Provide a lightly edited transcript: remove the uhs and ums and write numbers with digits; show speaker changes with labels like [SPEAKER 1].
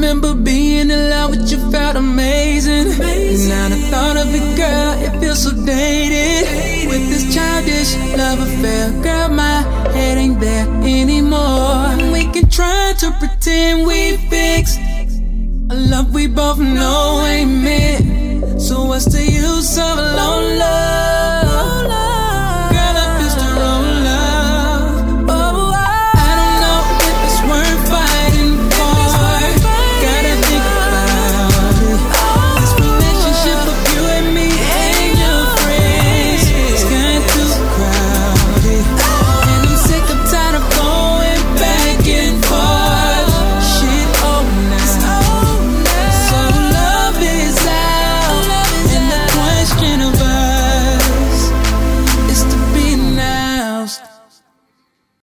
[SPEAKER 1] remember being in love with you, felt amazing. And now the thought of it, girl, it feels so dated. With this childish love affair, girl, my head ain't there anymore. We can try to pretend we fixed a love we both know ain't meant. So what's the use of a lone love?